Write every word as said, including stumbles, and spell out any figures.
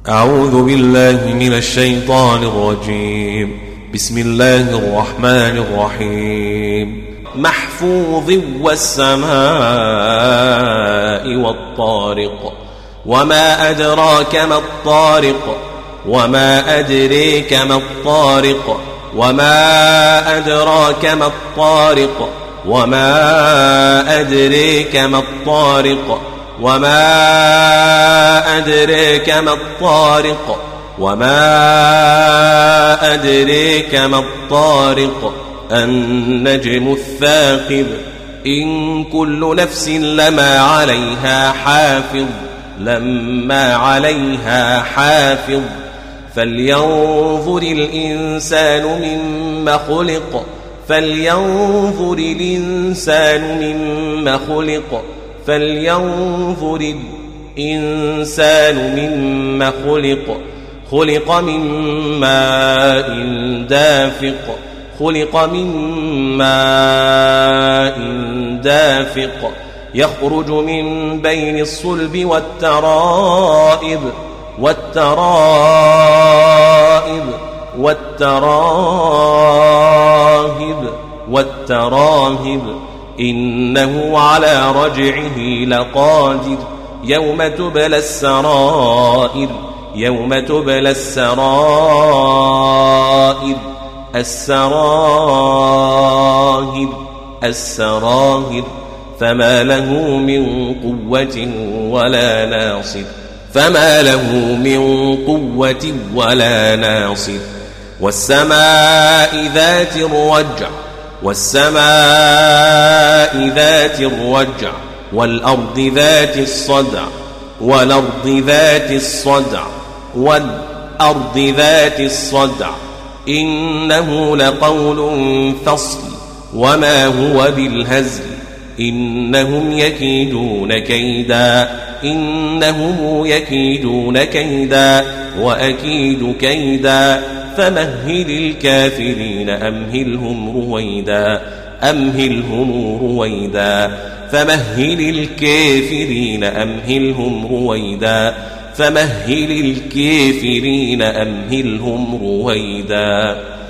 أعوذ بالله من الشيطان الرجيم. بسم الله الرحمن الرحيم. محفوظ والسماء والطارق وما أدراك ما الطارق وما أدريك ما الطارق وما أدراك ما الطارق وما أدريك ما الطارق وما أدريك ما الطارق وما أدريك ما الطارق النجم الثاقب إن كل نفس لما عليها حافظ لما عليها حافظ فلينظر الإنسان مما خلق فلينظر الإنسان مما خلق فلينظر الإنسان مما خلق خلق من ماء دافق خلق من ماء دافق يخرج من بين الصلب والترائب والترائب والتراهب والتراهب إنه على رجعه لقادر يوم تبلى السرائر يوم تبلى السرائر السراهر السراهر فما له من قوة ولا ناصر فما له من قوة ولا ناصر والسماء ذات الرجع والسماء ذات الرجع والأرض ذات الصدع والأرض ذات الصدع والأرض ذات الصدع إنه لقول فصل وما هو بالهزل إنهم يكيدون كيدا إنهم يكيدون كيدا وأكيد كيدا فمهل الكافرين أمهلهم رويدا أمهلهم رويدا فمهل الكافرين أمهلهم رويدا فمهل الكافرين أمهلهم رويدا